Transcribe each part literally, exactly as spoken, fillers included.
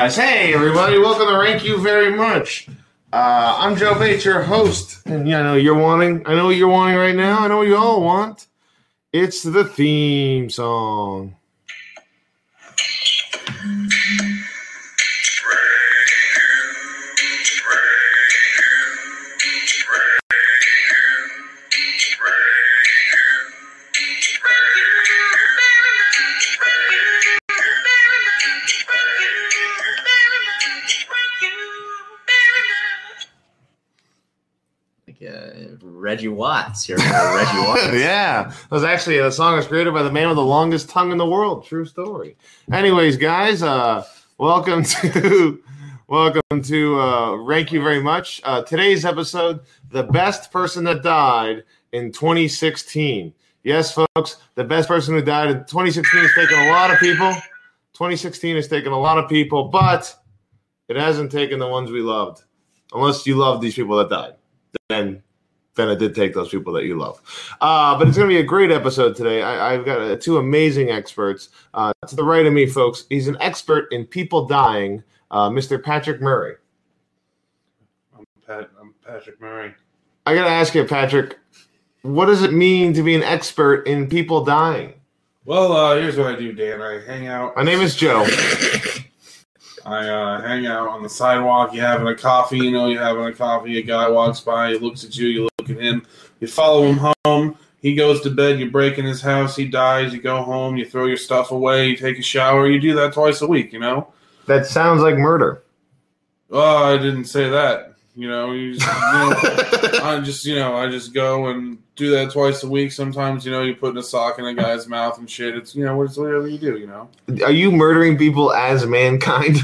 guys. Hey, everybody. Welcome to Rank You Very Much. Uh, I'm Joe Bates, your host. And yeah, I know you're wanting. I know what you're wanting right now. I know what you all want. It's the theme song. Reggie Watts. You remember Reggie Watts? Yeah. That was actually a song was created by the man with the longest tongue in the world. True story. Anyways, guys, uh, welcome to welcome to uh, Rank You Very Much. Uh, today's episode, the best person that died in twenty sixteen. Yes, folks, the best person who died in twenty sixteen has taken a lot of people. twenty sixteen has taken a lot of people, but it hasn't taken the ones we loved. Unless you love these people that died. Then then it did take those people that you love. Uh, but it's going to be a great episode today. I, I've got uh, two amazing experts. Uh, to the right of me, folks, he's an expert in people dying, uh, Mister Patrick Murray. I'm, Pat, I'm Patrick Murray. I got to ask you, Patrick, what does it mean to be an expert in people dying? Well, uh, here's what I do, Dan. I hang out. My name is Joe. I uh, hang out on the sidewalk. You're having a coffee. You know, you're having a coffee. A guy walks by. He looks at you. You look at him. You follow him home. He goes to bed. You break in his house. He dies. You go home. You throw your stuff away. You take a shower. You do that twice a week, you know? That sounds like murder. Oh, I didn't say that. You know, you just, you know I just, you know, I just go and do that twice a week. Sometimes, you know, you put in a sock in a guy's mouth and shit. It's, you know, it's whatever you do, you know? Are you murdering people as mankind?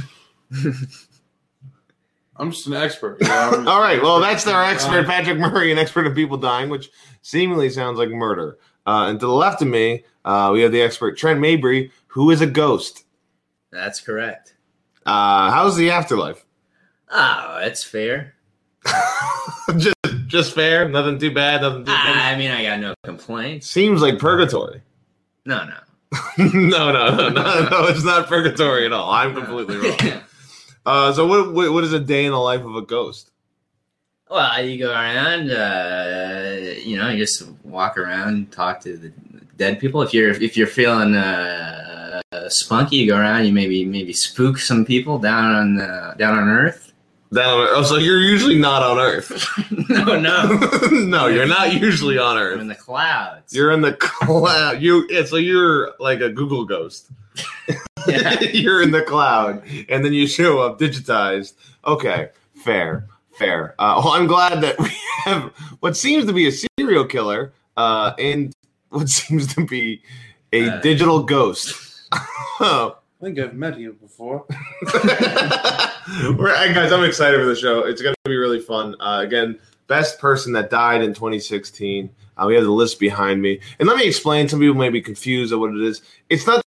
I'm just an expert. You know? All right. Well, that's our expert, Patrick Murray, an expert in people dying, which seemingly sounds like murder. Uh, and to the left of me, uh, we have the expert, Trent Mabry, who is a ghost. That's correct. Uh, how's the afterlife? Oh, it's fair. just, just fair. Nothing too bad. Nothing too bad. I mean, I got no complaints. Seems like purgatory. No, no. no, no, no, no, no. It's not purgatory at all. I'm completely wrong. Uh, so what, what what is a day in the life of a ghost? Well, you go around, uh, you know, you just walk around, talk to the dead people. If you're if you're feeling uh, spunky, you go around, you maybe maybe spook some people down on uh, down on Earth. Down, oh, so you're usually not on Earth. no, no, no, you're not usually on Earth. I'm in the clouds. You're in the cloud. You yeah, so you're like a Google ghost. Yeah. You're in the cloud, and then you show up digitized. Okay, fair, fair. Uh, well, I'm glad that we have what seems to be a serial killer uh, and what seems to be a uh, digital ghost. I think I've met you before. We're, guys, I'm excited for the show. It's going to be really fun. Uh, again, best person that died in twenty sixteen. Uh, we have the list behind me. And let me explain. Some people may be confused at what it is. It's not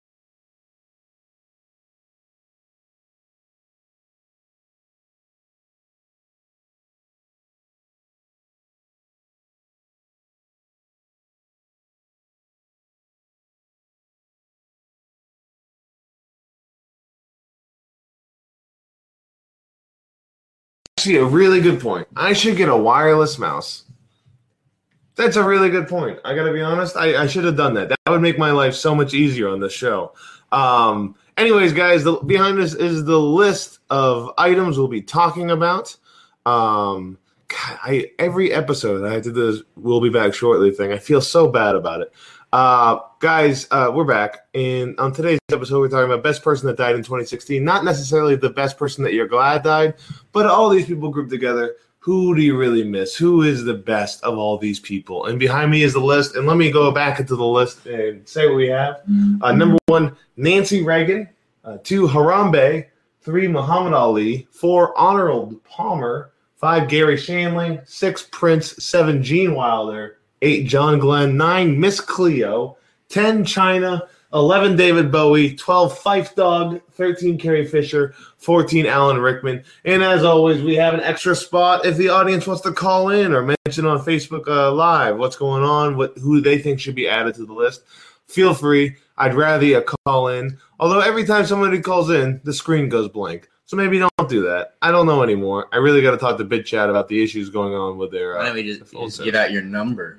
actually a really good point. I should get a wireless mouse. That's a really good point. I got to be honest. I, I should have done that. That would make my life so much easier on this show. Um, anyways, guys, the, behind us is the list of items we'll be talking about. Um, God, I, every episode I do this "we'll be back shortly" thing. I feel so bad about it. Uh, guys, uh, we're back. And on today's episode, we're talking about best person that died in twenty sixteen. Not necessarily the best person that you're glad died, but all these people grouped together. Who do you really miss? Who is the best of all these people? And behind me is the list. And let me go back into the list and say what we have. Uh, number one, Nancy Reagan. Uh, two, Harambe. Three, Muhammad Ali. Four, Arnold Palmer. Five, Gary Shandling. Six, Prince. Seven, Gene Wilder. Eight, John Glenn. Nine, Miss Cleo. Ten, China. eleven, David Bowie. twelve, Fife Dog. thirteen, Carrie Fisher. fourteen, Alan Rickman. And as always, we have an extra spot if the audience wants to call in or mention on Facebook uh, Live what's going on, what who they think should be added to the list. Feel free. I'd rather you call in. Although every time somebody calls in, the screen goes blank. So maybe don't do that. I don't know anymore. I really got to talk to BitChat about the issues going on with their. Uh, Why don't we just, just give out your number?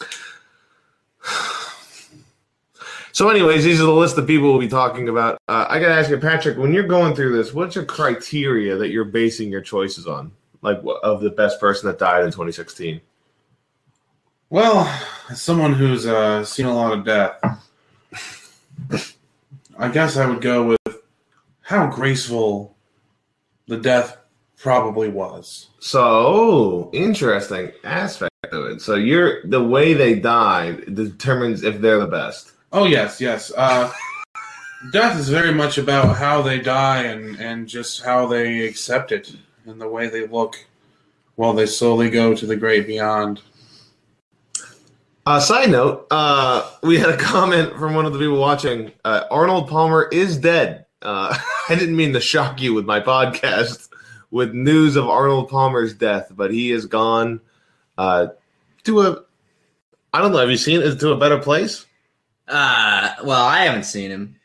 So, anyways, these are the list of people we'll be talking about. Uh, I got to ask you, Patrick, when you're going through this, what's your criteria that you're basing your choices on? Like, of the best person that died in twenty sixteen? Well, as someone who's uh, seen a lot of death, I guess I would go with how graceful the death probably was. So, interesting aspect of it. So, you're the way they died determines if they're the best. Oh, yes, yes. Uh, death is very much about how they die and, and just how they accept it and the way they look while they slowly go to the great beyond. Uh, side note, uh, we had a comment from one of the people watching. Uh, Arnold Palmer is dead. Uh, I didn't mean to shock you with my podcast with news of Arnold Palmer's death, but he is gone uh, to a, I don't know, have you seen it, to a better place? Uh, well, I haven't seen him.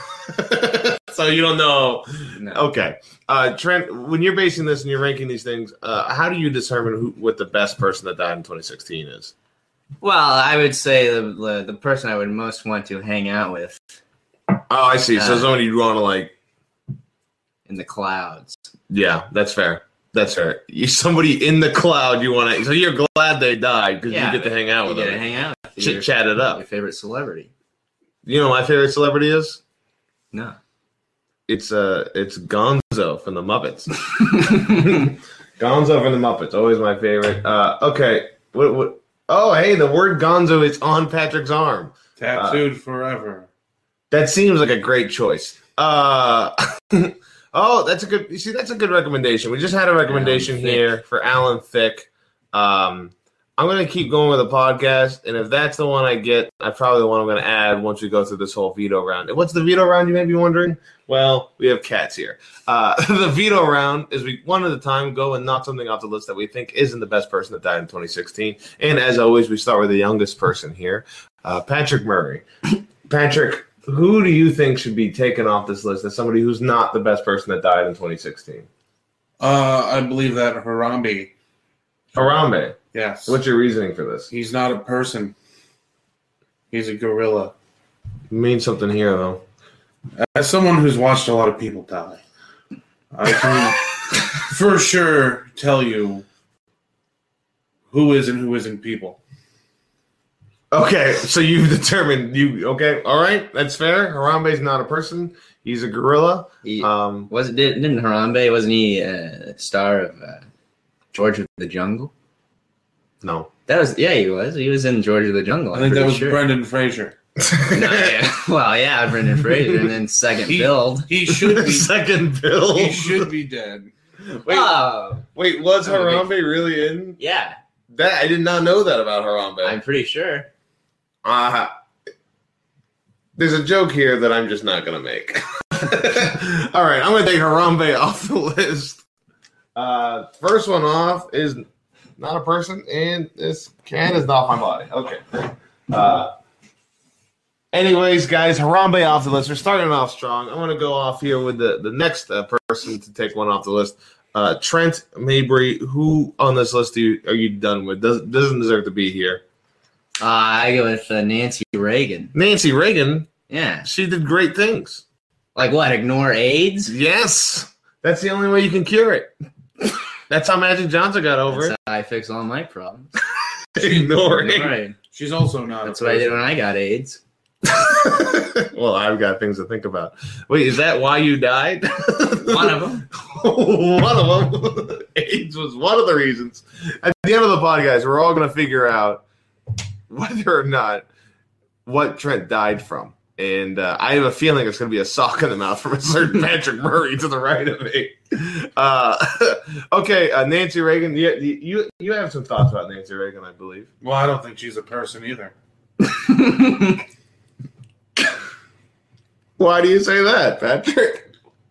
So you don't know. No. Okay. Uh, Trent, when you're basing this and you're ranking these things, uh, how do you determine who, what the best person that died in twenty sixteen is? Well, I would say the, the the person I would most want to hang out with. Oh, I see. So Uh, someone you'd want to like. In the clouds. Yeah, that's fair. That's fair. You somebody in the cloud you want to. So you're glad they died because Yeah, you get to hang out You with get to them, hang out with chit your, chat it up. your favorite celebrity. You know, what my favorite celebrity is. No. It's uh, it's Gonzo from the Muppets. Gonzo from the Muppets, always my favorite. Uh, okay, what what? Oh, hey, the word Gonzo is on Patrick's arm. Tattooed Uh, forever. That seems like a great choice. Uh, oh, that's a good. You see, that's a good recommendation. We just had a recommendation Alan Thicke. here for Alan Thicke. Um, I'm going to keep going with the podcast, and if that's the one I get, I probably the one I'm going to add once we go through this whole veto round. And what's the veto round, you may be wondering? Well, we have cats here. Uh, the veto round is we one at a time go and knock something off the list that we think isn't the best person that died in twenty sixteen. And as always, we start with the youngest person here, uh, Patrick Murray. Patrick, who do you think should be taken off this list as somebody who's not the best person that died in twenty sixteen? Uh, I believe that Harambe. Harambe. Yes. What's your reasoning for this? He's not a person. He's a gorilla. Means something here, though. As someone who's watched a lot of people die, I can for sure tell you who is and who isn't people. Okay, so you've determined you okay? All right, that's fair. Harambe's not a person; he's a gorilla. He, Um, was it didn't didn't Harambe wasn't he a star of uh, George of the Jungle? no. That was yeah, he was. He was in George of the Jungle. I I'm think that pretty was sure. Brendan Fraser. No, yeah. Well, yeah, Brendan Fraser, and then second He- build. He should be. Second bill. He should be dead. Wait, Oh, wait, was That would be- Harambe really in yeah, that? I did not know that about Harambe. I'm pretty sure. Uh, there's a joke here that I'm just not going to make. All right, I'm going to take Harambe off the list. Uh, first one off is not a person, and this can is not my body. Okay. Uh, anyways, guys, Harambe off the list. We're starting off strong. I'm going to go off here with the, the next uh, person to take one off the list. Uh, Trent Mabry, who on this list do you, are you done with? Does, doesn't deserve to be here. Uh, I go with uh, Nancy Reagan. Nancy Reagan, Yeah, she did great things. like what? Ignore AIDS? Yes. That's the only way you can cure it. That's how Magic Johnson got over That's how I fix all my problems. it. Ignoring. Right. She's also not. That's a what I did person. when I got AIDS. Well, I've got things to think about. Wait, is that why you died? One of them. One of them. AIDS was one of the reasons. At the end of the podcast, we're all going to figure out whether or not what Trent died from. And uh, I have a feeling it's going to be a sock in the mouth from a certain Patrick Murray to the right of me. Uh, okay, uh, Nancy Reagan. You, you you have some thoughts about Nancy Reagan, I believe. Well, I don't think she's a person either. Why do you say that, Patrick?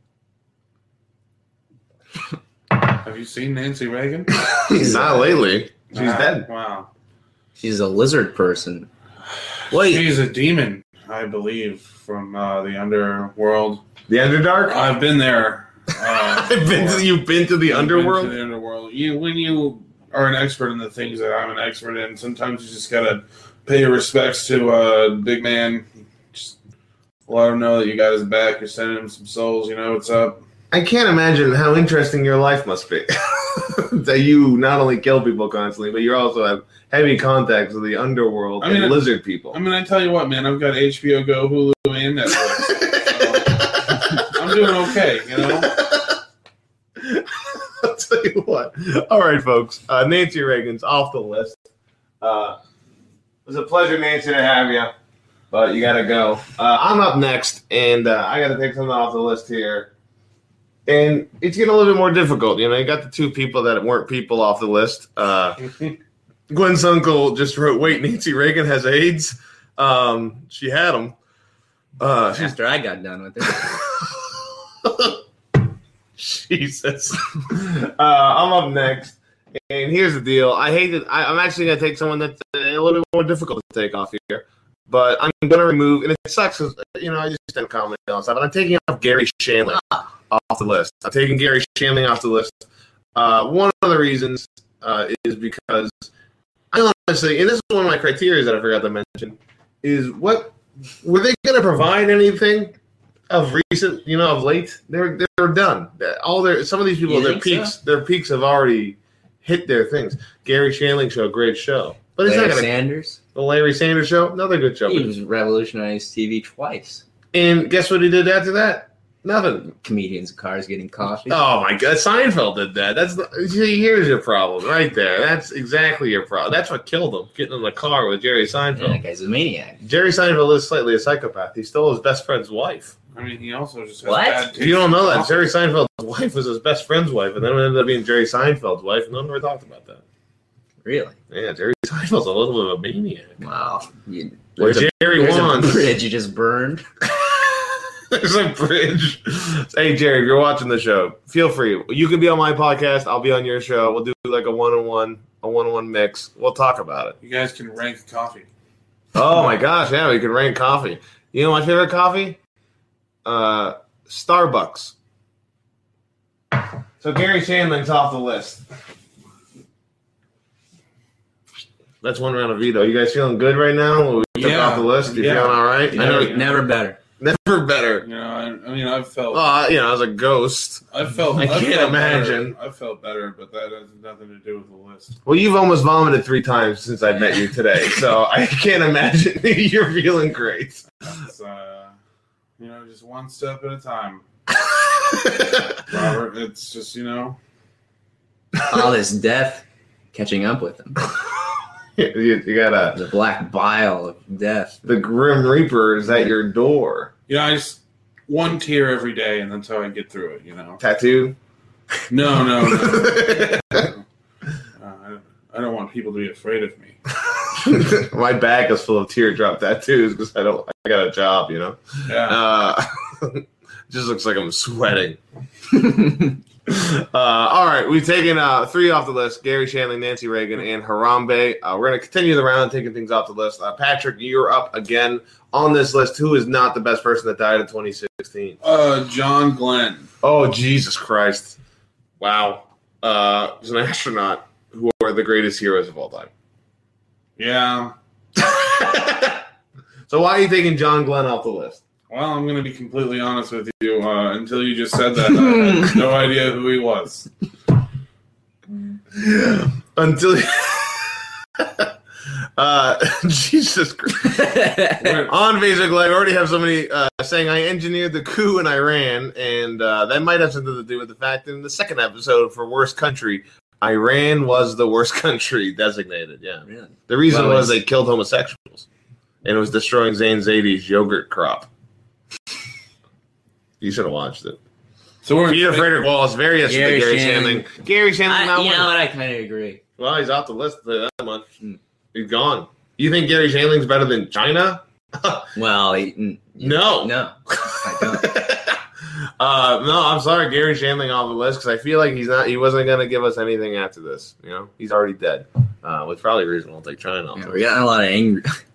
Have you seen Nancy Reagan? Not lately. She's Ah, dead. Wow. She's a lizard person. Wait, She's a demon, I believe, from uh, the underworld. the Underdark? I've been there. Uh, I've been to, you've been to the I've underworld? Been to the underworld. You, when you are an expert in the things that I'm an expert in, sometimes you just gotta pay your respects to a big man. Just let him know that you got his back. You're sending him some souls. You know what's up. I can't imagine how interesting your life must be. That you not only kill people constantly, but you also have heavy contacts with the underworld I mean, and lizard people. I mean, I tell you what, man. I've got H B O Go, Hulu, and Netflix. So I'm doing okay, you know. I'll tell you what. All right, folks. Uh, Nancy Reagan's off the list. Uh, it was a pleasure, Nancy, to have you. But you got to go. Uh, I'm up next, and uh, I got to take something off the list here. And it's getting a little bit more difficult. You know, you got the two people that weren't people off the list. Uh, Gwen's uncle just wrote, wait, Nancy Reagan has AIDS? Um, she had him. Uh, After I got done with it. Jesus. uh, I'm up next. And here's the deal. I hate it. I, I'm actually going to take someone that's a little bit more difficult to take off here. But I'm going to remove, and it sucks because, you know, I just didn't comment on stuff. But I'm taking off Gary Shandling off the list. I'm taking Gary Shandling off the list. Uh, one of the reasons uh, is because I honestly, and this is one of my criteria that I forgot to mention, is what were they going to provide anything of recent, you know, of late? They're they're done. All their some of these people, You their think peaks, so? their peaks have already hit their things. Gary Shandling show, great show, but it's Larry not going to. Sanders. The Larry Sanders show, another good show. He was revolutionized T V twice. And guess what he did after that? Nothing. Comedians in cars getting coffee. Oh my God, Seinfeld did that. That's the, see, here's your problem right there. That's exactly your problem. That's what killed him. Getting in the car with Jerry Yeah, Seinfeld. that guy's a maniac. Jerry Seinfeld is slightly a psychopath. He stole his best friend's wife. I mean, he also just has What? bad taste If you don't know in that, coffee. Jerry Seinfeld's wife was his best friend's wife, and then it ended up being Jerry Seinfeld's wife, and no one ever talked about that. Really? Yeah, Jerry Seinfeld's a little bit of a maniac. Wow. You, Where there's a- Jerry there's wants. a bridge you just burned. There's a bridge. Hey, Jerry, if you're watching the show, feel free. You can be on my podcast. I'll be on your show. We'll do like a one-on-one, a one-on-one mix. We'll talk about it. You guys can rank coffee. Oh, my gosh. Yeah, we can rank coffee. You know my favorite coffee? Uh, Starbucks. So Gary Shandling's off the list. That's one round of veto. You guys feeling good right now? We took Yeah. off the list. You Yeah. feeling all right? Never, I know, Yeah. never better. never better. You know, I, I mean, I've felt, Well, you know, as a ghost. I felt, I I've can't felt imagine. Better. I felt better, but that has nothing to do with the list. Well, you've almost vomited three times since I met you today, so I can't imagine you're feeling great. It's, uh, you know, just one step at a time, Robert. It's just, you know, All this death catching up with him. you, you got a The black bile of death. the Grim Reaper is at your door. you know, I just one tear every day, and that's how I get through it. You know, Tattoo. no, no, no. uh, I, I don't want people to be afraid of me. My bag is full of teardrop tattoos because I don't. I got a job, you know. Yeah, Uh, just looks like I'm sweating. Uh, all right, we've taken uh, three off the list: Gary Shandling, Nancy Reagan, and Harambe. Uh, we're going to continue the round, taking things off the list. Uh, Patrick, you're up again on this list. Who is not the best person that died in twenty sixteen? uh, John Glenn. Oh, Jesus Christ! Wow, uh, he's an astronaut. Who are the greatest heroes of all time? Yeah. So why are you taking John Glenn off the list? Well, I'm going to be completely honest with you. Uh, until you just said that, I had no idea who he was. Until. Uh, Jesus Christ. On Facebook Live, I already have somebody uh, saying I engineered the coup in Iran, and uh, that might have something to do with the fact that in the second episode for Worst Country, Iran was the worst country designated. Yeah. Really? The reason Well, was it's- they killed homosexuals, and it was destroying Zayn Zadie's yogurt crop. You should have watched it. So we're Peter Frederick Wallace, very interesting. Gary Gary Shandling. Shandling. Gary Shandling I, not you know winning. what? I kind of agree. Well, he's off the list that much. Hmm. He's gone. You think Gary Shandling's better than China? Well, he, n- No. no, I don't. uh, no, I'm sorry, Gary Shandling off the list because I feel like he's not. He wasn't going to give us anything after this. You know, he's already dead. Uh, with probably reasonable to take China off. Yeah, the we're getting a lot of angry,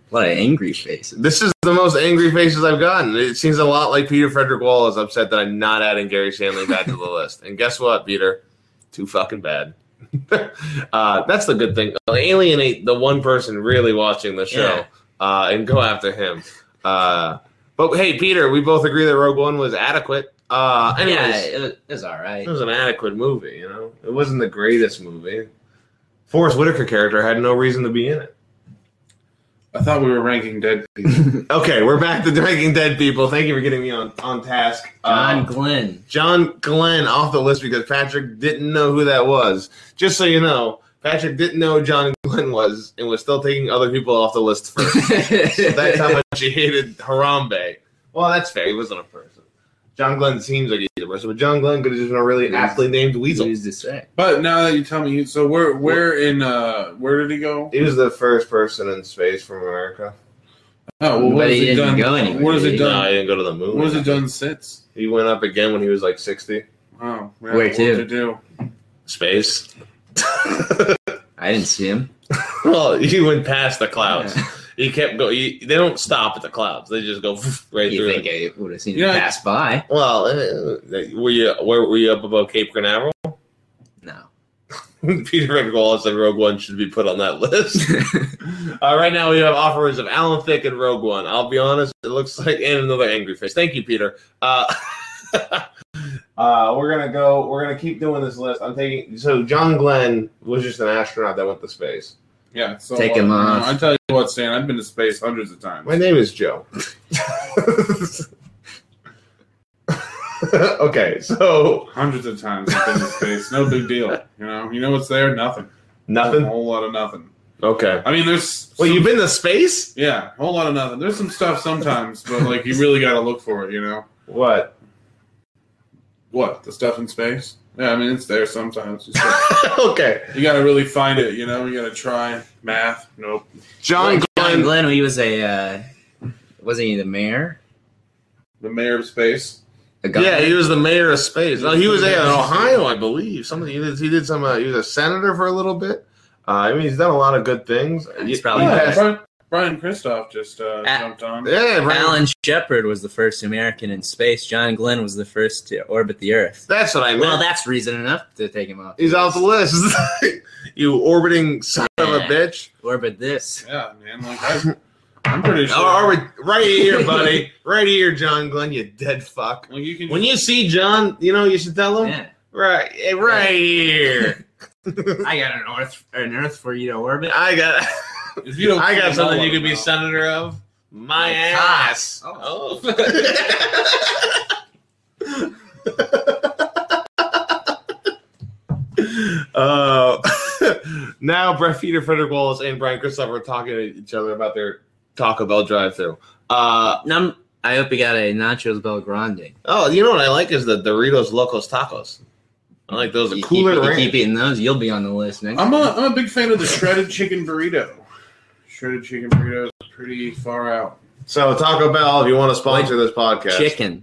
A lot of angry faces. This is the most angry faces I've gotten. It seems a lot like Peter Frederick Wall is upset that I'm not adding Gary Shandling back to the list. And guess what, Peter? Too fucking bad. uh, that's the good thing. Alienate the one person really watching the show Yeah. uh, and go after him. Uh, but hey, Peter, we both agree that Rogue One was adequate. Uh, anyways, Yeah, it was, it was all right. it was an adequate movie. You know, it wasn't the greatest movie. Forrest Whitaker character had no reason to be in it. I thought we were ranking dead people. Okay, we're back to ranking dead people. Thank you for getting me on, on task. John Um, Glenn. John Glenn off the list because Patrick didn't know who that was. Just so you know, Patrick didn't know who John Glenn was and was still taking other people off the list first. So that's how much he hated Harambe. Well, that's fair. He wasn't a person. John Glenn seems like he's a person, but John Glenn could have just been a really aptly named weasel. Who's to say? But now that you tell me, so where where in uh where did he go? He was the first person in space from America. Oh, well, what But has he it didn't done? go anywhere, What has did it he? No, done? he didn't go to the moon. What has it done since? He went up again when he was like sixty. Oh, yeah, Where what to? to do? Space. I didn't see him. Well, he went past the clouds. Yeah. He kept going. He, they don't stop at the clouds. They just go right You through. think it. I would have seen You know, him pass by? Well, uh, were you where were you up above Cape Canaveral? No. Peter Frederick Wallace and Rogue One should be put on that list. uh, right now, we have offers of Alan Thicke and Rogue One. I'll be honest, it looks like and another angry face. Thank you, Peter. Uh, uh, we're gonna go. We're gonna keep doing this list. I'm taking. So John Glenn was just an astronaut that went to space. Yeah, so Take uh, him you know, off. I tell you what, Stan, I've been to space hundreds of times. My name is Joe. Okay, so Hundreds of times I've been to space. No big deal. You know, you know what's there? Nothing. A nothing. whole lot of nothing. Okay. I mean, there's Well, some- you've been to space? yeah, a whole lot of nothing. There's some stuff sometimes, but like you really got to look for it. You know What? what? The stuff in space? Yeah, I mean it's there sometimes. You just- Okay. you got to really find it. You know, you got to try math. Nope. John John Glenn. Glenn, he was a, uh, wasn't he the mayor? The mayor of space. The governor? Yeah, he was the mayor of space. No, he was in Ohio, I believe. Something he did. He did some. Uh, he was a senator for a little bit. Uh, I mean, he's done a lot of good things. He's He- probably he Yeah, passed- Brian, Brian Christoph just uh, Ah. jumped on. yeah, Brian- Alan Shepard was the first American in space. John Glenn was the first to orbit the Earth. That's what I meant. Well, that's reason enough to take him off. He's off the list. You orbiting son of a Yeah. bitch. Orbit this. Yeah, man. Like I, I'm pretty sure. Or orbit right here, buddy. Right here, John Glenn. You dead fuck. Like you can. When you see John, you know you should tell him. Yeah. Right, eh, right here. I got an Earth, an Earth for you to orbit. I got. if you don't I got know something what you could be about- senator of. My My ass. cock. Oh. Uh, now, Brett Peter, Frederick Wallace, and Brian Christopher are talking to each other about their Taco Bell drive-thru. Uh, Num- I hope you got a Nachos Bel Grande. oh, you know what I like is the Doritos Locos Tacos. I like those. You A cooler keep, you ranch. keep eating those, you'll be on the list next. I'm a I'm a big fan of the shredded chicken burrito. Shredded chicken burrito is pretty far out. So Taco Bell, if you want to sponsor this podcast, Chicken.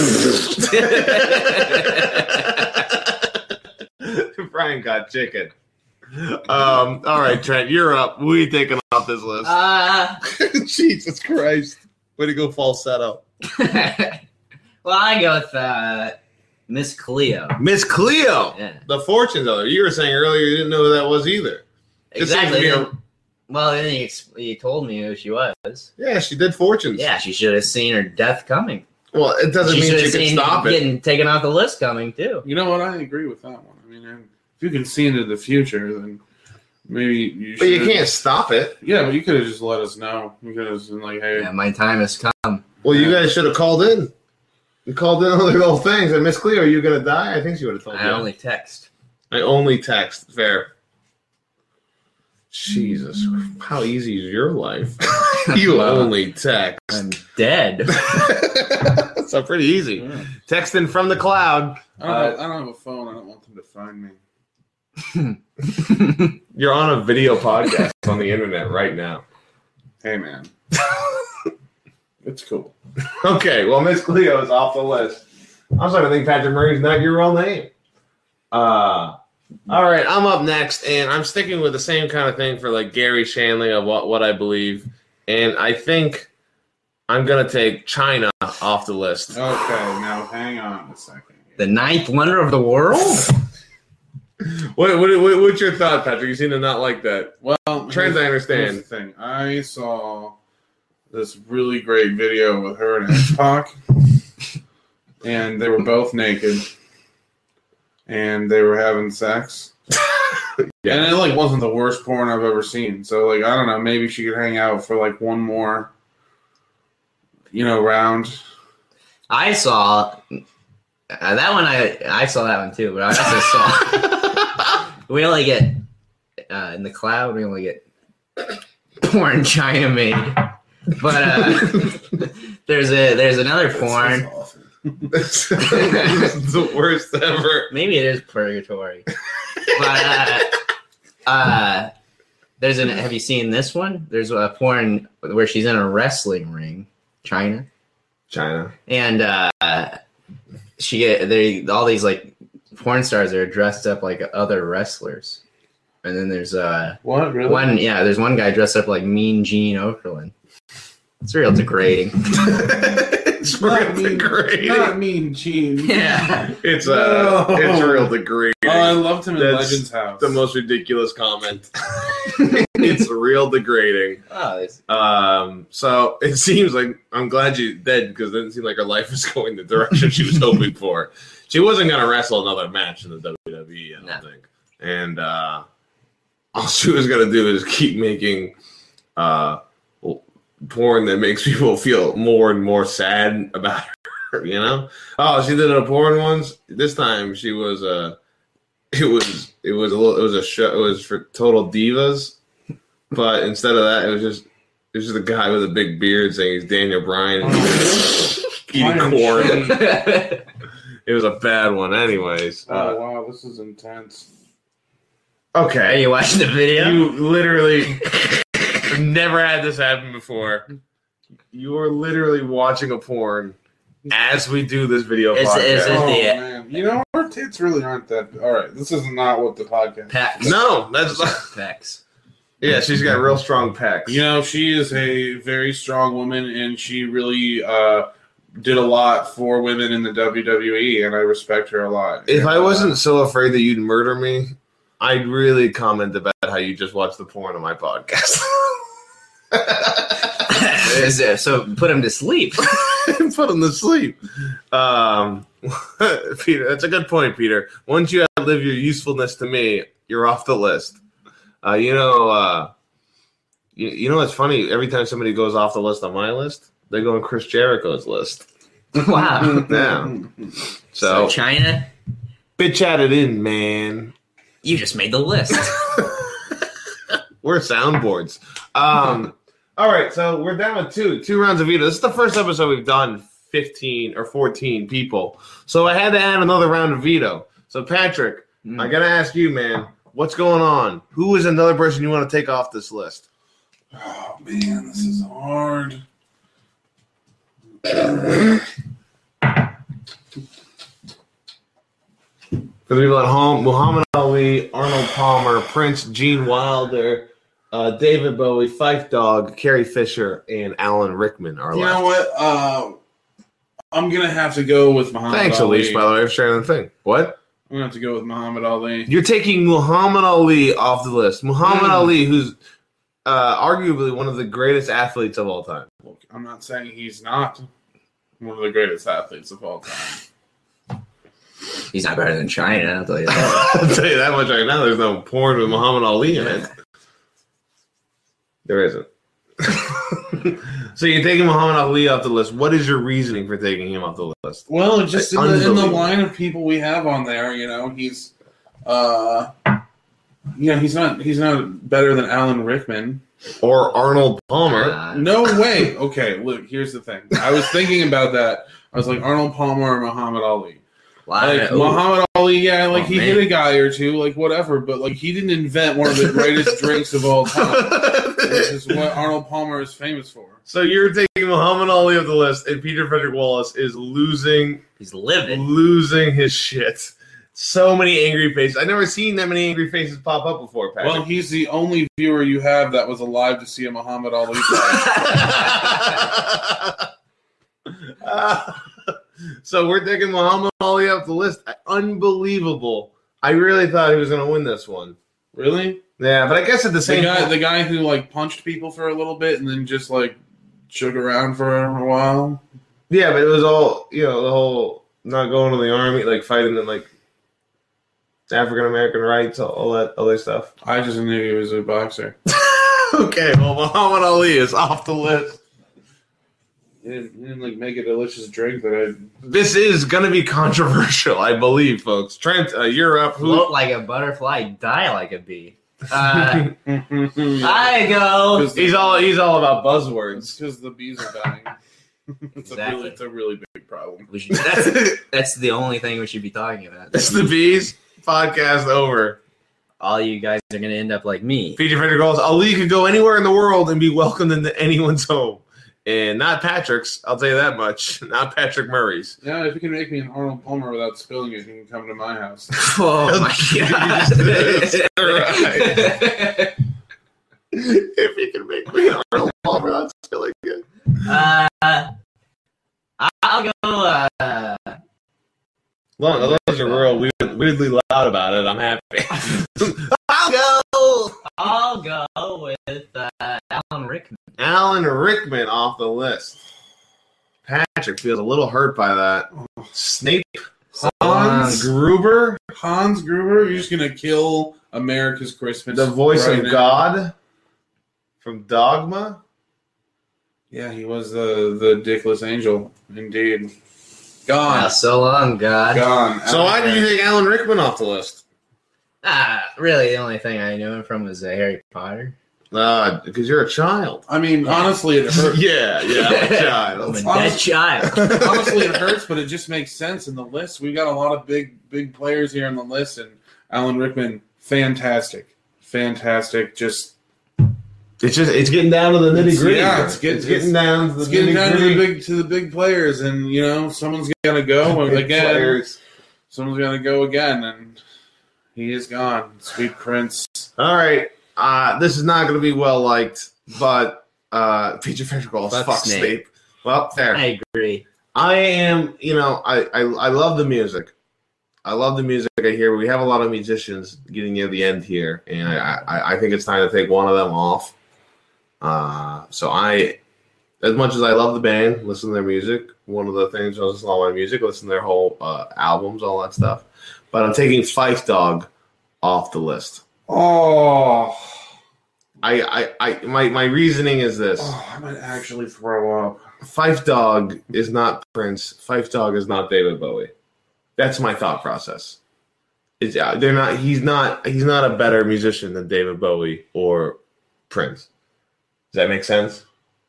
Brian got chicken. Um, all right, Trent, you're up. We taking off this list. Uh, Jesus Christ! Way to go, falsetto. well, I go with uh, Miss Cleo. Miss Cleo, Yeah, the fortune teller. You were saying earlier you didn't know who that was either. This seems to exactly. be a- Well, then he, ex- he told me who she was. yeah, she did fortunes. Yeah, she should have seen her death coming. Well, it doesn't She mean should she have can seen stop it. getting taken off the list coming too. You know what? I agree with that one. I mean, if you can see into the future, then maybe you. But you should- can't stop it. Yeah, but you could have just let us know. You could have been like, "Hey, Yeah, my time has come. Well, you guys should have called in. You called in on the little things. And Miss Cleo, are you going to die? I think she would have told I you. only text. I only text. Fair. Jesus, how easy is your life? You Well, only text. I'm dead. So pretty easy. Yeah. Texting from the cloud. I don't, have, I don't have a phone. I don't want them to find me." You're on a video podcast on the internet right now. Hey, man, it's cool. Okay, well, Miss Cleo is off the list. I'm starting to think Patrick Murray's not your real name. Uh, all right, I'm up next, and I'm sticking with the same kind of thing for like Gary Shandling of what, what I believe. and I think I'm gonna take China off the list. Okay, now hang on a second. The ninth wonder of the world? What, what, what what's your thought, Patrick? You seem to not like that. Well, Trans, I here's understand. the thing. I saw this really great video with her and X-Pac, and they were both naked, and they were having sex. Yeah. And it like wasn't the worst porn I've ever seen. So like I don't know, maybe she could hang out for like one more, you know, round. I saw uh, that one. I I saw that one too, but I also saw we only get uh, in the cloud. We only get porn China made, but uh, there's a there's another porn. This is the worst ever. Maybe it is purgatory, but uh, uh, there's an. Have you seen this one? There's a porn where she's in a wrestling ring, China. China. And uh, she get they all these like porn stars are dressed up like other wrestlers, and then there's uh What really? one yeah there's one guy dressed up like Mean Gene Okerlund. It's real degrading. It's real Not mean- degrading. Not mean, Gene. Yeah, It's uh, No. it's real degrading. Oh, I loved him in That's Legends House. The most ridiculous comment. It's real degrading. oh, it's, Um, so it seems like I'm glad you did because it didn't seem like her life was going the direction she was hoping for. She wasn't going to wrestle another match in the W W E, I don't No. think. And uh, all she was going to do is keep making uh, porn that makes people feel more and more sad about her. You know? Oh, she did a porn once. This time she was uh, it was it was a little it was a show. It was for Total Divas. But instead of that, it was just it was just a guy with a big beard saying he's Daniel Bryan and eating Fine corn. shit. It was a bad one, anyways. Oh Uh, wow, this is intense. are okay, you watching the video? you literally I've never had this happen before. You are literally watching a porn as we do this video Is- podcast. is it- Oh the- man, you know our tits really aren't that. All right, this is not what the podcast. Pecs. No, that's not. Pecs. Yeah, she's got real strong pecs. You know, she is a very strong woman, and she really uh, did a lot for women in the W W E, and I respect her a lot. If And, I uh, wasn't so afraid that you'd murder me, I'd really comment about how you just watched the porn on my podcast. Is it- so put him to sleep. Put him to sleep. Um, Peter, that's a good point, Peter. Once you outlive your usefulness to me, you're off the list. Uh, you know, uh, you, you know what's funny? Every time somebody goes off the list on my list, they go on Chris Jericho's list. Wow. Yeah. So So, China, bitch at it in, man. you just made the list. We're soundboards. Um, all right, so we're down with two, two rounds of veto. This is the first episode we've done fifteen or fourteen people. So I had to add another round of veto. So Patrick, Mm. I gotta ask you, man, what's going on? Who is another person you want to take off this list? Oh man, this is hard. For the people at home, Muhammad Ali, Arnold Palmer, Prince, Gene Wilder, uh, David Bowie, Fife Dog, Carrie Fisher, and Alan Rickman are You left. know what? Uh, I'm gonna have to go with Muhammad Thanks, Ali. Elise, by the way, for sharing the thing. What? I'm gonna have to go with Muhammad Ali. You're taking Muhammad Ali off the list. Muhammad Mm. Ali, who's uh, arguably one of the greatest athletes of all time. Look, I'm not saying he's not one of the greatest athletes of all time. He's not better than China, I'll tell you that. I'll tell you that much right now. There's no porn with Muhammad Ali in it. There isn't. So you're taking Muhammad Ali off the list. What is your reasoning for taking him off the list? Well, just in the, in the Unbelievable. line of people we have on there, you know, he's, uh, you know, he's not he's not better than Alan Rickman. Or Arnold Palmer? Uh, No way. Okay, look, here's the thing. I was thinking about that. I was like Arnold Palmer or Muhammad Ali. Like Ooh. Muhammad Ali, yeah, like Oh, he man. hit a guy or two, like whatever, but like he didn't invent one of the greatest drinks of all time, which is what Arnold Palmer is famous for. So you're taking Muhammad Ali off the list, and Peter Frederick Wallace is losing He's living. losing his shit. So many angry faces. I've never seen that many angry faces pop up before, Patrick. Well, he's the only viewer you have that was alive to see a Muhammad Ali fight. uh, so we're taking Muhammad Ali off the list. Unbelievable. I really thought he was going to win this one. Really? Yeah, but I guess at the The same guy, time. the guy who like punched people for a little bit and then just like shook around for a while. Yeah, but it was all, you know, the whole not going to the army, like fighting in like African American rights, all that other stuff. I just knew he was a boxer. Okay, well, Muhammad Ali is off the list. He didn't, he didn't like make a delicious drink that I. This is going to be controversial, I believe, folks. Trent, uh, you're up. Who? Float like a butterfly, die like a bee. Uh, I go. He's all he's all about buzzwords. because the bees are dying. It's, Exactly. a really, it's a really big problem. We should, that's, that's the only thing we should be talking about. It's the bees. Podcast over. All you guys are going to end up like me. Feature Frederick Goals. Ali could go anywhere in the world and be welcomed into anyone's home. And not Patrick's, I'll tell you that much. Not Patrick Murray's. Yeah, if you can make me an Arnold Palmer without spilling it, you can come to my house. Oh my god. Right. If you can make me an Arnold Palmer, that's really good. uh, I'll go. Uh, Long as you're real weird, weirdly loud about it, I'm happy. I'll go. I'll go with uh, Alan Rickman. Alan Rickman off the list. Patrick feels a little hurt by that. Snape. Hans Gruber. Hans Gruber, you're just gonna kill America's Christmas. The voice right of now. God from Dogma. Yeah, he was the the dickless angel, indeed. Gone, Wow, so long, God. gone. So why did you take Alan Rickman off the list? Ah, really, the only thing I knew him from was uh, Harry Potter. Uh, because you're a child. I mean, honestly, it hurts. Yeah, yeah, I'm a I'm a child. dead Honestly- child. honestly, it hurts, but it just makes sense in the list. We've got a lot of big, big players here in the list, and Alan Rickman, fantastic, fantastic. Just It's just it's getting down to the nitty gritty. Yeah, it's getting- it's getting down to the it's getting down to the nitty-gritty. big to the big players, and you know, someone's gonna go and Big again. players. Someone's gonna go again, and he is gone. Sweet Prince. All right, uh, this is not going to be well liked, but uh, Feature Frederick Goals. Fuck Fuck Snape. Snape. Well, fair. I agree. I am, you know, I, I I love the music. I love the music I hear. We have a lot of musicians getting near the end here, and I, I, I think it's time to take one of them off. Uh, so I, as much as I love the band, listen to their music. One of the things I listen to all my music, listen to their whole uh, albums, all that stuff. But I'm taking Fife Dog off the list. Oh, I, I, I my, my reasoning is this. oh, I might actually throw up. Fife Dog is not Prince. Fife Dog is not David Bowie. That's my thought process. It's, uh, they're not. He's not. He's not a better musician than David Bowie or Prince. Does that make sense?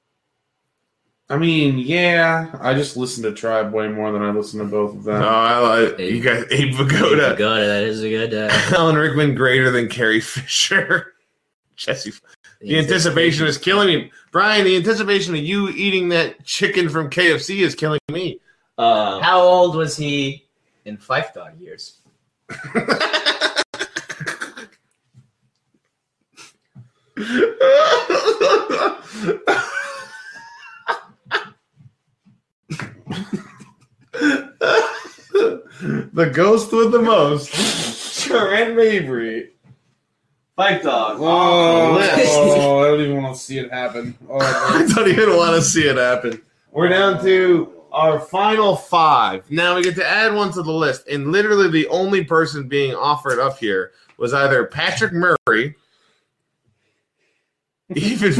I mean, yeah, I just listen to Tribe way more than I listen to both of them. No, I, I, you guys. Abe Vigoda. Pagoda, that is a good. Uh, Alan Rickman greater than Carrie Fisher. Jesse. The anticipation is killing me, Brian. The anticipation of you eating that chicken from K F C is killing me. Uh, How old was he in Fife Dog years? The ghost with the most, Trent Mabry. Fight Dog. Oh, List. oh, I don't even want to see it happen. I Oh, don't even want to see it happen. We're down to our final five. Now we get to add one to the list, and literally the only person being offered up here was either Patrick Murray, even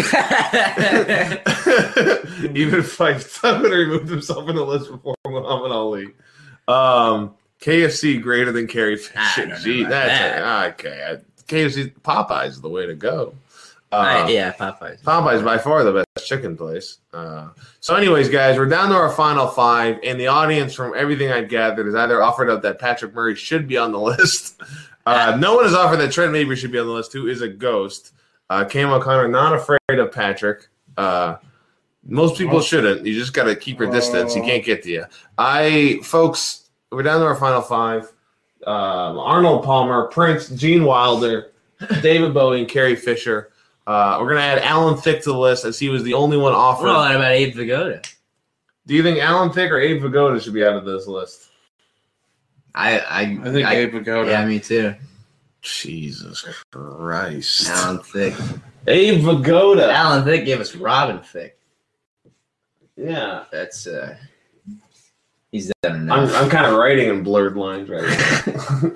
even Fife Dog would have removed himself from the list before Muhammad Ali. Um, K F C greater than Carrie Fisher. I don't know Gee, about that's that. okay. K F C Popeyes is the way to go. Uh, Uh, yeah, Popeyes. Popeyes by far the best chicken place. Uh, so, anyways, guys, we're down to our final five, and the audience, from everything I've gathered, is either offered up that Patrick Murray should be on the list. Uh, no one has offered that Trent Mabry should be on the list, who is a ghost. Uh, Cam O'Connor, not afraid of Patrick. Uh, most people shouldn't. You just got to keep your distance. He can't get to you. I, folks, we're down to our final five. um, Arnold Palmer, Prince, Gene Wilder, David Bowie, and Carrie Fisher. Uh, we're gonna add Alan Thicke to the list as he was the only one offered. Well, what about Abe Vigoda? Do you think Alan Thicke or Abe Vigoda should be out of this list? I I, I think I, Abe Vigoda. Yeah, me too. Jesus Christ. Alan Thicke. Abe Vigoda. Alan Thicke gave us Robin Thicke. Yeah. That's uh, he's done I'm, enough. I'm kind of writing in blurred lines right now.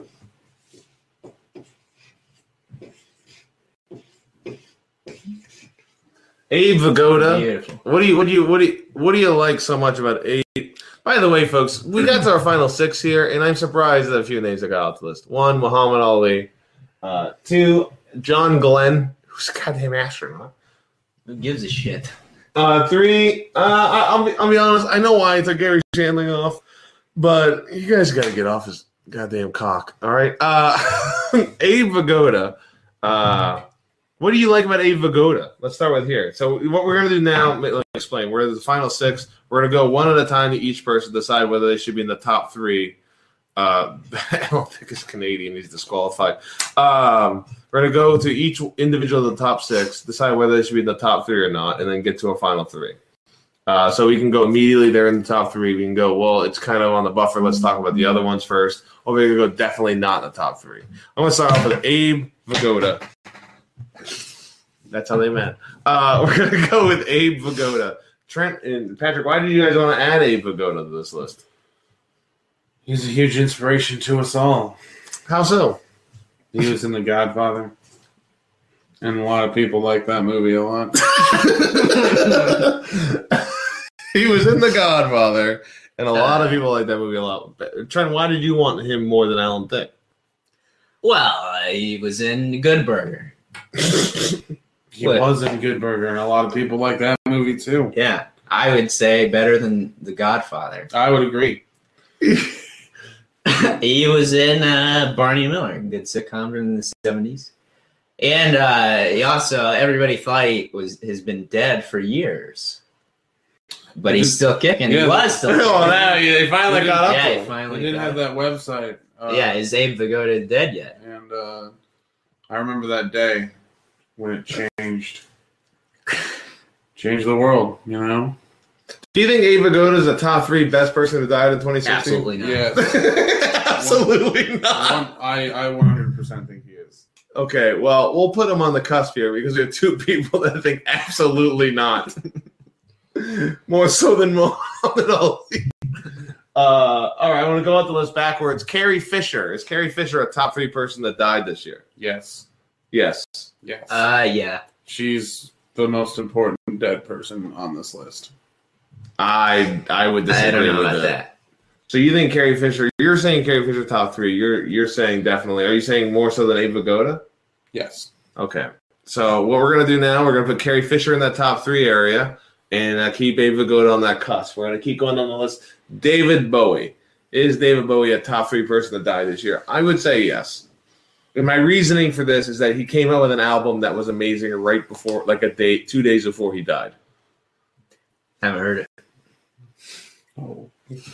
Abe Vigoda. Beautiful. What do you what do you what do you what do you like so much about Abe? By the way, folks, we got to our final six here, and I'm surprised at a few names that got off the list. One, Muhammad Ali. Uh, two, John Glenn, who's a goddamn astronaut. Who gives a shit? Uh, three, uh, I, I'll be I'll be honest. I know why I took Gary Shandling off, but you guys got to get off his goddamn cock. All right, uh, Abe Vigoda. Uh, what do you like about Abe Vigoda? Let's start with here. So what we're gonna do now? Let me explain. We're at the final six. We're gonna go one at a time to each person, decide whether they should be in the top three. Uh, I don't think he's Canadian. He's disqualified. Um, we're going to go to each individual of the top six, decide whether they should be in the top three or not, and then get to a final three. Uh, so we can go immediately there in the top three. We can go, well, it's kind of on the buffer. Let's talk about the other ones first. Or we can go definitely not in the top three. I'm going to start off with Abe Vigoda. That's how they met. Uh, we're going to go with Abe Vigoda. Trent and Patrick, why did you guys want to add Abe Vigoda to this list? He's a huge inspiration to us all. How so? He was in The Godfather. And a lot of people like that movie a lot. He was in The Godfather, and a lot of people like that movie a lot. Trent, why did you want him more than Alan Thicke? Well, uh, he was in Good Burger. He What? was in Good Burger, and a lot of people like that movie too. Yeah, I would say better than The Godfather. I would agree. He was in uh, Barney and Miller, good sitcom from the seventies. And uh, he also, everybody thought he was has been dead for years. But he's still kicking. Yeah, he was still kicking. Oh, now they finally They got up Yeah, to he him. finally They didn't got have it. that website. Uh, Yeah, is Abe Vigoda dead yet? And uh, I remember that day when it changed. Changed the world, you know? Do you think Abe Vigoda is the top three best person who died in twenty sixteen? Absolutely not. Yes. Absolutely not. One, I, I one hundred percent think he is. Okay, well, we'll put him on the cusp here because we have two people that think absolutely not. More so than Muhammad Ali. Uh, all right, I want to go out the list backwards. Carrie Fisher. Is Carrie Fisher a top three person that died this year? Yes. Yes. Yes. Uh, yeah. She's the most important dead person on this list. I I would disagree I don't know with about that. that. So you think Carrie Fisher? You're saying Carrie Fisher top three. You're you're saying definitely. Are you saying more so than Abe Vigoda? Yes. Okay. So what we're gonna do now? We're gonna put Carrie Fisher in that top three area and uh, keep Abe Vigoda on that cusp. We're gonna keep going down the list. David Bowie. Is David Bowie a top three person that died this year? I would say yes. And my reasoning for this is that he came out with an album that was amazing right before, like a day, two days before he died. Haven't heard it. Oh.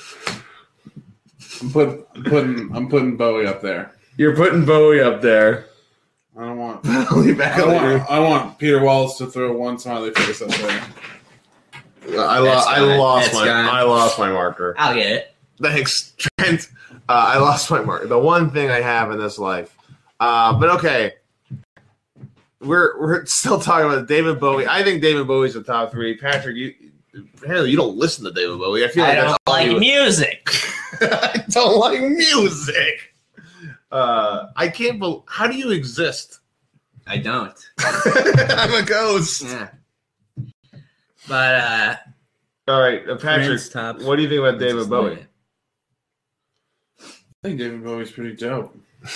I'm, put, I'm putting I'm putting Bowie up there. You're putting Bowie up there. I don't want Only back I on want, I want Peter Wallace to throw one smiley face up there. I, lo- That's I gone. lost That's my gone. I lost my marker. I'll get it. Thanks, Trent. Uh, I lost my marker. The one thing I have in this life. Uh, but okay, we're we're still talking about David Bowie. I think David Bowie's the top three. Patrick, you apparently you don't listen to David Bowie. I feel like I that's don't all like you- music. I don't like music. Uh, I can't believe. How do you exist? I don't. I'm a ghost. Yeah. But, uh, All right, uh, Patrick. Prince top- What do you think about Prince David is Bowie? lit. I think David Bowie's pretty dope.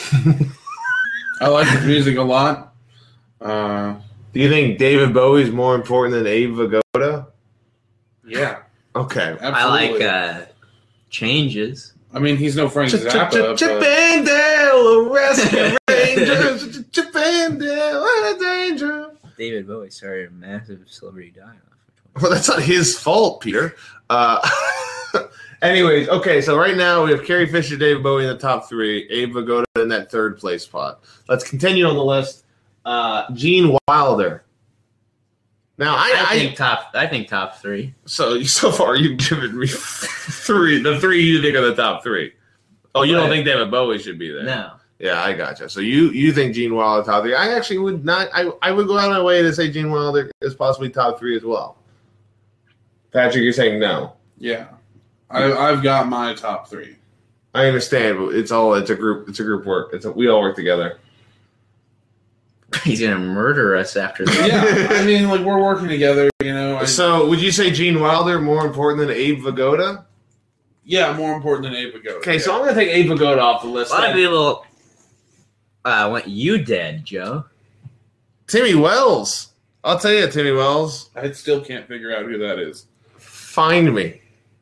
I like his music a lot. Uh, Do you think David Bowie's more important than Abe Vigoda? yeah, Okay. absolutely. I like uh, Changes. I mean, he's no Frank Zappa. Chip but and Dale, rescue rangers. Chip and Dale, what a danger. David Bowie started a massive celebrity die-off. Well, that's not his fault, Peter. Uh, Anyways, okay, so right now we have Carrie Fisher, David Bowie in the top three, Abe Vigoda in that third place spot. Let's continue on the list. Uh, Gene Wilder. Now I, I I think top. I think top three. so so far you've given me three, the three you think are the top three. Oh, you don't Right. think David Bowie should be there? No. Yeah, I gotcha. So you you think Gene Wilder top three? I actually would not. I I would go out of my way to say Gene Wilder is possibly top three as well. Patrick, you're saying no. Yeah, I, I've got my top three. I understand, but it's all it's a group. It's a group work. It's a, we all work together. He's gonna murder us after this. Yeah, I mean, like we're working together, you know. I, So would you say Gene Wilder more important than Abe Vigoda? yeah, more important than Abe Vigoda. Okay, yeah. so I'm gonna take Abe Vigoda off the A list. lot of then. people uh, want you dead, Joe. Timmy Wells. I'll tell you, Timmy Wells. I still can't figure out who that is. Find me.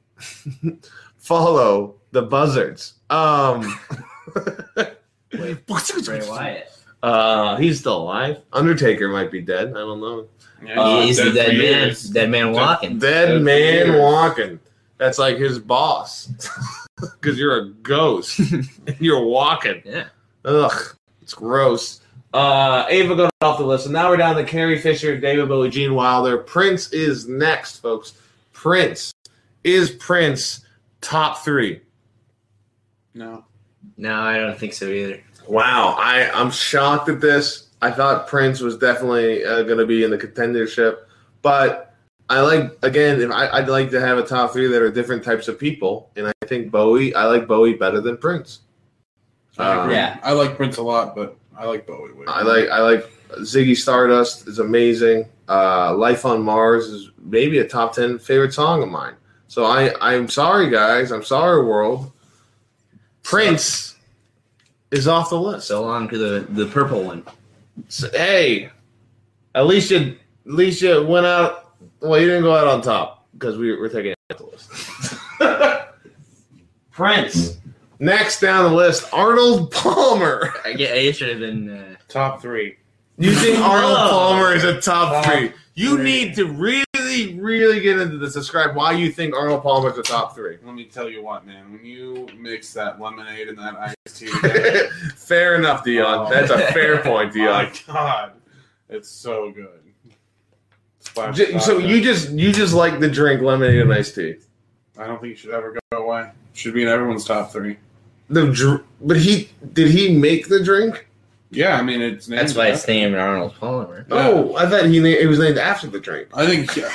Follow the buzzards. Um. Wait, Bray Wyatt. Uh, he's still alive. Undertaker might be dead. I don't know. Yeah, Uh, He's the dead dead for man. years. Dead man walking. Dead Dead for man years. walking. That's like his boss. Because you're a ghost. and you're walking. Yeah. Ugh. It's gross. Uh, Ava got off the list. And now we're down to Carrie Fisher, David Bowie, Gene Wilder. Prince is next, folks. Prince. Is Prince top three? No. No, I don't think so either. Wow. I, I'm shocked at this. I thought Prince was definitely uh, going to be in the contendership. But I like, again, if I, I'd like to have a top three that are different types of people. And I think Bowie, I like Bowie better than Prince. I Um, agree. Yeah. I like Prince a lot, but I like Bowie way. I like I like Ziggy Stardust is amazing. Uh, Life on Mars is maybe a top ten favorite song of mine. So I I'm sorry guys, I'm sorry world. Prince is off the list. So long to the, the purple one. So, hey, at least you at least you went out. Well, you didn't go out on top because we were taking it off the list. Prince. Next down the list, Arnold Palmer. I, get, I should have been. Uh, top three. You think Arnold No. Palmer is a top Top three? You three. need to really, really get into this. Describe why you think Arnold Palmer is a top three. Let me tell you what, man. When you mix that lemonade and that iced tea together, Fair enough, Dion. Oh. That's a fair point, Dion. my God, it's so good. Splash J- So vodka. you just you just like to drink lemonade and iced tea. I don't think it should ever go away. Should be in everyone's top three. The dr- but he did he make the drink? Yeah, I mean it's. named that's why it's after- named Arnold Palmer. Yeah. Oh, I thought he na- it was named after the drink. I think. Yeah.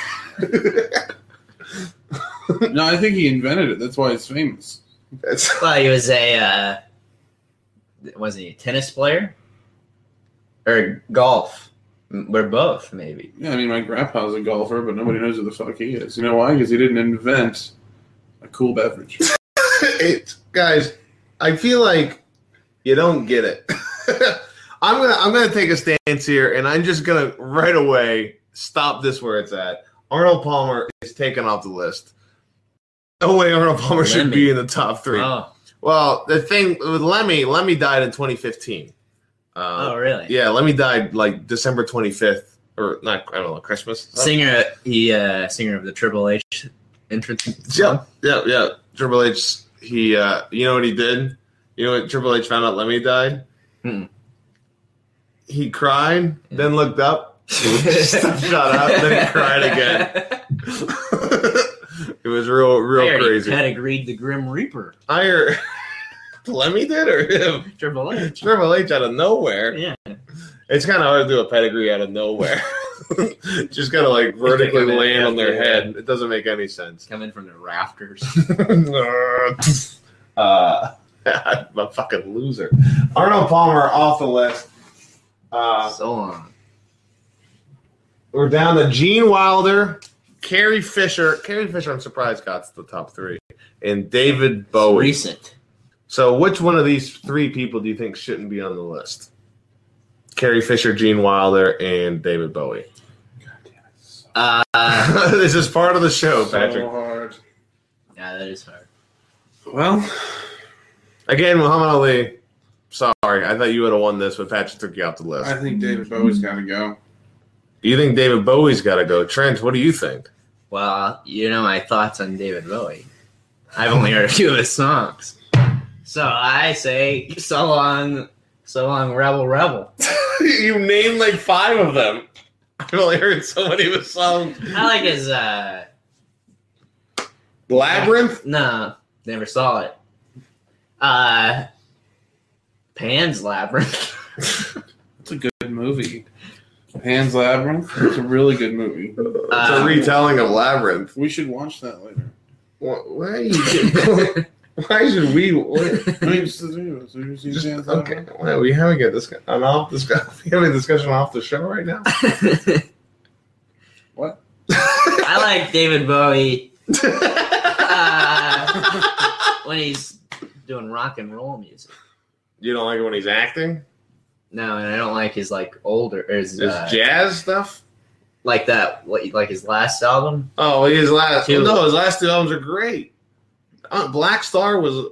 No, I think he invented it. That's why it's famous. That's, Well, he was a. Uh, wasn't he a tennis player? Or golf? We're both, maybe. Yeah, I mean my grandpa's a golfer, but nobody knows who the fuck he is. You know why? Because he didn't invent a cool beverage. it, guys, I feel like you don't get it. I'm gonna I'm gonna take a stance here, and I'm just gonna right away stop this where it's at. Arnold Palmer is taken off the list. No way Arnold Palmer should Lemmy. be in the top three. Oh. Well, the thing with Lemmy, Lemmy died in twenty fifteen. Uh, oh, really? Yeah, Lemmy died like December twenty-fifth, or not, I don't know, Christmas. Singer, he uh, singer of the Triple H entrance. Yeah, yeah, yeah. Triple H, he, uh, you know what he did? You know what Triple H found out Lemmy died? Hmm. He cried, then looked up, shut up, then he cried again. It was real, real I already crazy. pedigreed the Grim Reaper. I heard Lemmy did or him? Triple H. Triple H out of nowhere. Yeah. It's kind of hard to do a pedigree out of nowhere. Just gotta like vertically Come in land on their after, head. It doesn't make any sense. Coming from the rafters. uh, I'm a fucking loser. Arnold Palmer off the list. Uh, so long. we're down to Gene Wilder, Carrie Fisher. Carrie Fisher, I'm surprised got to the top three, and David Bowie. Recent. So, which one of these three people do you think shouldn't be on the list? Carrie Fisher, Gene Wilder, and David Bowie. Uh, This is part of the show, Patrick. So hard. yeah, that is hard. Well, Again, Muhammad Ali. Sorry, I thought you would have won this, but Patrick took you off the list. I think David Bowie's got to go. You think David Bowie's got to go? Trent, what do you think? Well, you know my thoughts on David Bowie. I've only heard a few of his songs. So I say, so long, so long, Rebel Rebel. You named like five of them. I've only heard so many of his songs. I like his, uh... Labyrinth? No, never saw it. Uh... Pan's Labyrinth. It's a good movie. Pan's Labyrinth. It's a really good movie. It's Uh, a retelling of Labyrinth. We should watch that later. What, why are you getting, why should we? What, I mean, just the three of us. Have you seen just, Pan's okay, Labyrinth? well, we having a discussion an off discuss, we having a discussion off the show right now. What? I like David Bowie uh, when he's doing rock and roll music. You don't like it when he's acting? No, and I don't like his like older or his His uh, jazz stuff? like that, like, like his last album. Oh, his last Two. no, his last two albums are great. Uh, Black Star was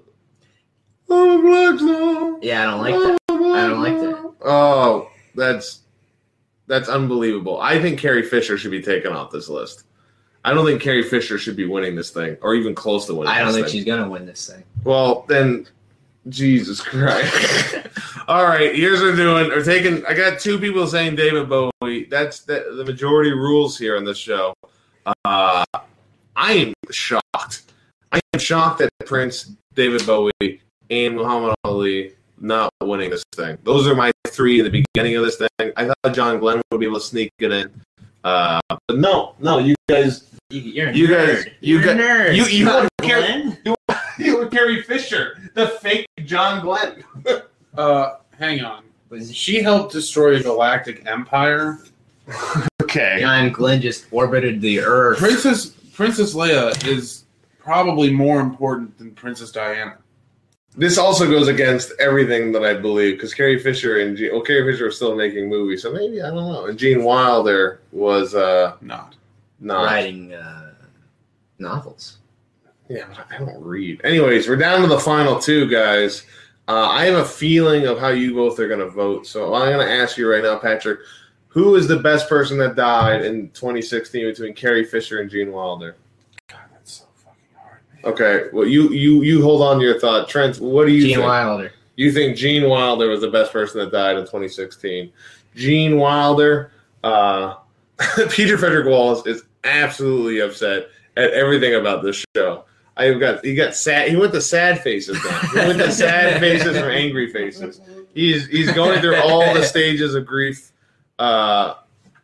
oh Black Star. Yeah, I don't like that. I don't like that. Oh, that's that's unbelievable. I think Carrie Fisher should be taken off this list. I don't think Carrie Fisher should be winning this thing, or even close to winning. I don't this think thing. she's gonna win this thing. Well, then, Jesus Christ! All right, here's what we're doing. We're taking. I got two people saying David Bowie. That's the, the majority rules here on this show. Uh, I am shocked. I am shocked that Prince, David Bowie, and Muhammad Ali not winning this thing. Those are my three in the beginning of this thing. I thought John Glenn would be able to sneak it in. Uh, but no, no, you guys, You, you're a you nerd. guys, you you're got a nerd. you you John want Carrie, Glenn? you, you want Carrie Fisher, the fake John Glenn. Uh, hang on. Was She helped destroy a galactic empire. Okay. John Glenn just orbited the Earth. Princess Princess Leia is probably more important than Princess Diana. This also goes against everything that I believe because Carrie Fisher and Gene, well, Carrie Fisher was still making movies, so maybe I don't know. And Gene Wilder was uh, Not. not. writing uh, novels. Yeah, but I don't read. Anyways, we're down to the final two, guys. Uh, I have a feeling of how you both are going to vote, so I'm going to ask you right now, Patrick. Who is the best person that died in twenty sixteen between Carrie Fisher and Gene Wilder? God, that's so fucking hard, man. Okay, well, you you you hold on to your thought, Trent. What do you Gene think? Wilder. You think Gene Wilder was the best person that died in twenty sixteen? Gene Wilder, uh, Peter Frederick Wallace is absolutely upset at everything about this show. I've got he got sad. He went to sad faces now. He went to sad faces from angry faces. He's he's going through all the stages of grief. Uh,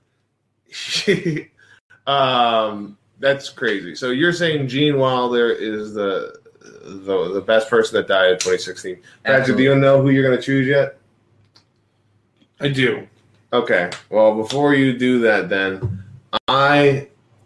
um, that's crazy. So you're saying Gene Wilder is the the the best person that died in twenty sixteen? Patrick, do you know who you're going to choose yet? I do. Okay. Well, before you do that, then I.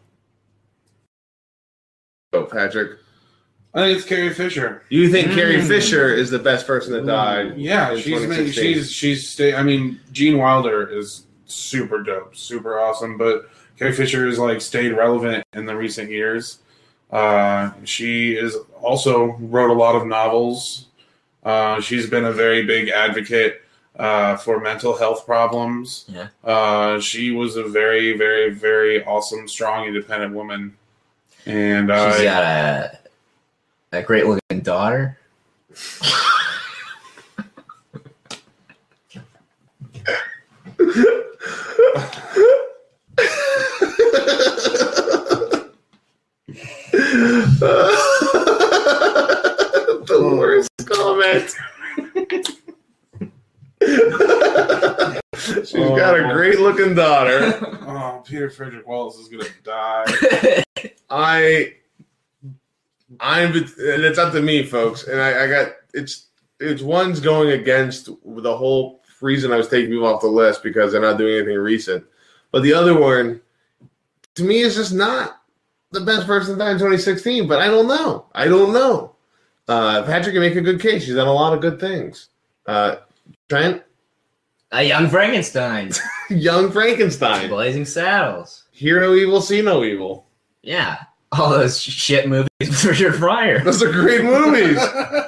Oh, Patrick. I think it's Carrie Fisher. You think Mm. Carrie Fisher is the best person that died? Yeah, in she's made, 2016? she's she's stay. I mean, Gene Wilder is super dope, super awesome, but Carrie Fisher has like stayed relevant in the recent years. Uh, she is also wrote a lot of novels. Uh, she's been a very big advocate uh, for mental health problems. Yeah. Uh, she was a very, very, very awesome, strong, independent woman. And uh, She's got a, a great looking daughter. The worst comment. She's got a great looking daughter. oh, Peter Frederick Wallace is gonna die. I, I'm, and it's up to me, folks. And I, I got it's it's one's going against the whole reason I was taking people off the list because they're not doing anything recent. But the other one, to me, is just not the best person that died in twenty sixteen. But I don't know. I don't know. Uh, Patrick can make a good case. She's done a lot of good things. Uh, Trent, A young Frankenstein. Young Frankenstein. Blazing Saddles. Hear no evil, see no evil. Yeah. All those shit movies with Richard Pryor. Those are great movies.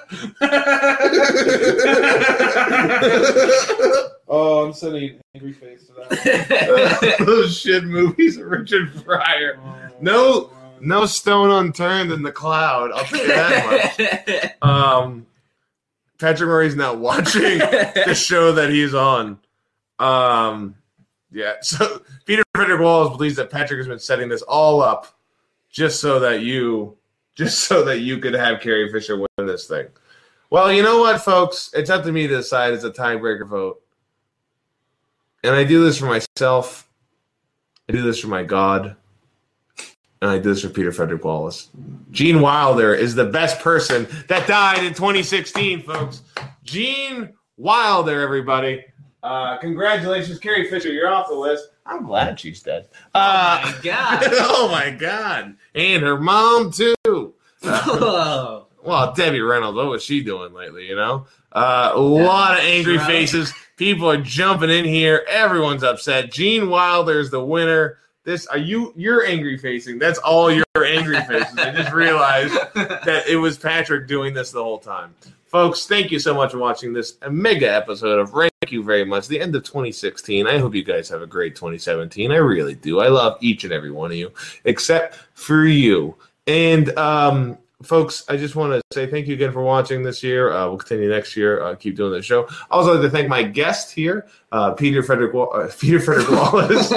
oh, I'm sending an angry face to that. Those shit movies of Richard Pryor. One. No, No stone unturned in the cloud. I'll tell you that much. Um, Patrick Murray's not watching the show that he's on. Um, yeah. So Peter Frederick Wallace believes that Patrick has been setting this all up just so that you, just so that you could have Carrie Fisher win this thing. Well, you know what, folks? It's up to me to decide. It's a tiebreaker vote, and I do this for myself. I do this for my God. And I do this for Peter Frederick Wallace. Gene Wilder is the best person that died in twenty sixteen, folks. Gene Wilder, everybody. Uh, congratulations, Carrie Fisher. You're off the list. I'm glad she's dead. Uh, oh, my God. oh, my God. And her mom, too. Uh, well, Debbie Reynolds, what was she doing lately, you know? Uh, a lot of angry faces. People are jumping in here. Everyone's upset. Gene Wilder is the winner. This are you you're angry facing. That's all your angry faces. I just realized that it was Patrick doing this the whole time. Folks, thank you so much for watching this mega episode of Rank You Very Much, the end of twenty sixteen. I hope you guys have a great twenty seventeen. I really do. I love each and every one of you, except for you. And um folks, I just want to say thank you again for watching this year. Uh, we'll continue next year. Uh, keep doing the show. I also like to thank my guest here, uh, Peter Frederick Wa- uh, Peter Frederick Wallace.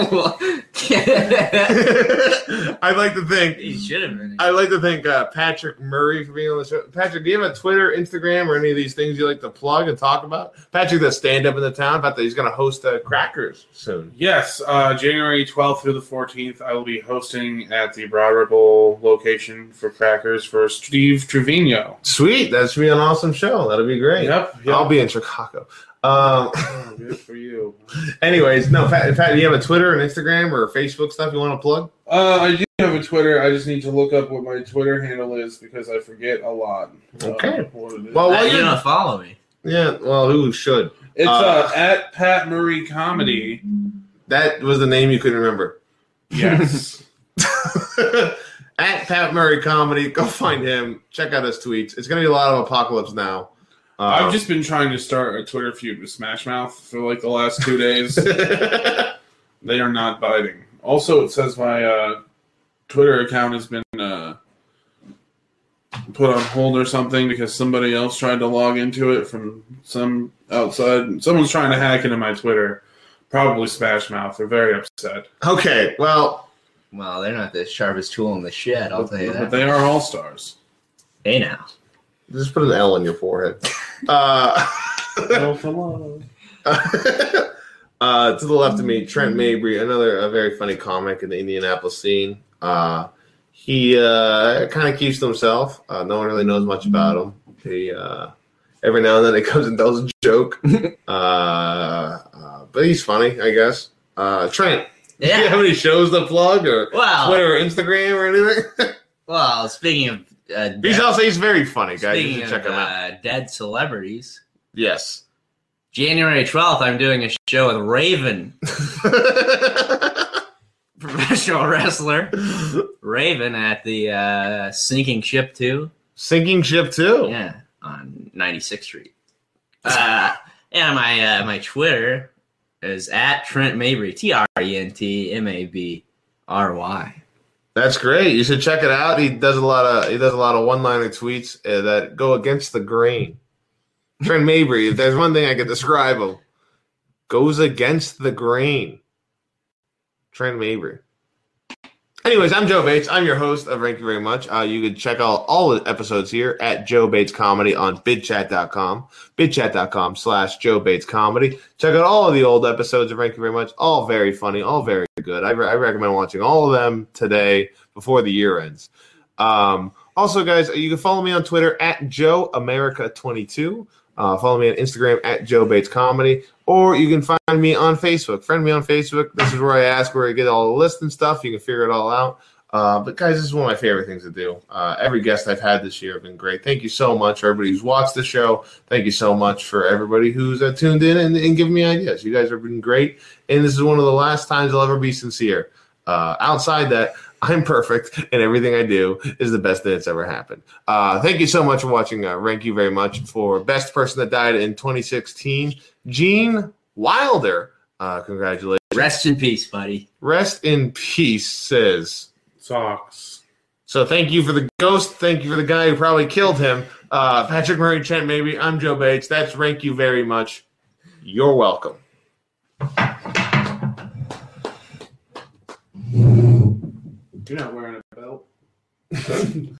I'd like to thank. He should have been. I'd like to thank uh, Patrick Murray for being on the show. Patrick, do you have a Twitter, Instagram, or any of these things you like to plug and talk about? Patrick, the stand-up in the town, about that he's going to host uh, Crackers soon. Yes, uh, January twelfth through the fourteenth, I will be hosting at the Broad Ripple location for Crackers for Steve Trevino. Sweet, that should be an awesome show. That'll be great. Yep, yep. I'll be in Chicago. Um, Oh, good for you. anyways, no, Pat, Pat, do you have a Twitter and Instagram or Facebook stuff you want to plug? Uh, I do have a Twitter. I just need to look up what my Twitter handle is because I forget a lot. Okay. Uh, what it is. Well, Uh, while you you're- don't follow me. Yeah, well, who should? It's uh, uh, at Pat Murray Comedy. That was the name you couldn't remember. Yes. At Pat Murray Comedy, go find him. Check out his tweets. It's going to be a lot of Apocalypse Now. Uh, I've just been trying to start a Twitter feud with Smash Mouth for like the last two days. They are not biting. Also, it says my uh, Twitter account has been uh, put on hold or something because somebody else tried to log into it from some outside. Someone's trying to hack into my Twitter. Probably Smash Mouth. They're very upset. okay, well, Well, they're not the sharpest tool in the shed, I'll But, tell you but that. they are all stars. Hey, now. just put an L on your forehead. Uh, Oh, hello. uh, to the left of me, Trent Mabry, another a very funny comic in the Indianapolis scene. Uh, he uh, kind of keeps to himself. Uh, no one really knows much about him. He uh, every now and then he comes and tells a joke. uh, uh, but he's funny, I guess. Uh, Trent, do you Yeah. have any shows to plug or Well, Twitter or Instagram or anything? well, speaking of uh, he's dead, also he's very funny, guys. You speaking should of check him out. uh, dead celebrities, Yes. January twelfth, I'm doing a show with Raven, professional wrestler. Raven at the uh, Sinking Ship two. Sinking Ship too. Yeah, on ninety-sixth Street. Uh, and my uh, my Twitter is at Trent Mabry, T R E N T M A B R Y. That's great. You should check it out. He does a lot of he does a lot of one-liner tweets uh, that go against the grain. Trent Mabry, if there's one thing I could describe him, goes against the grain. Trent Mabry. Anyways, I'm Joe Bates. I'm your host of Thank You Very Much. Uh, you can check out all the episodes here at Joe Bates Comedy on bidchat dot com, bidchat dot com slash Joe Bates Comedy. Check out all of the old episodes of Thank You Very Much. All very funny, all very good. I, re- I recommend watching all of them today before the year ends. Um, also, guys, you can follow me on Twitter at Joe America twenty-two. Uh, follow me on Instagram at Joe Bates Comedy, or you can find me on Facebook. Friend me on Facebook. This is where I ask where I get all the lists and stuff. You can figure it all out. Uh, but guys, this is one of my favorite things to do. Uh, every guest I've had this year have been great. Thank you so much for everybody who's watched the show. Thank you so much for everybody who's uh, tuned in and, and giving me ideas. You guys have been great, and this is one of the last times I'll ever be sincere. Uh, outside that, I'm perfect, and everything I do is the best that's ever happened. Uh, thank you so much for watching. Uh, thank you very much for best person that died in twenty sixteen, Gene Wilder. Uh, congratulations. Rest in peace, buddy. Rest in peace, says. Socks. So thank you for the ghost. Thank you for the guy who probably killed him. Uh, Patrick Murray Chant, maybe. I'm Joe Bates. That's Rank You Very Much. You're welcome. You're not wearing a belt.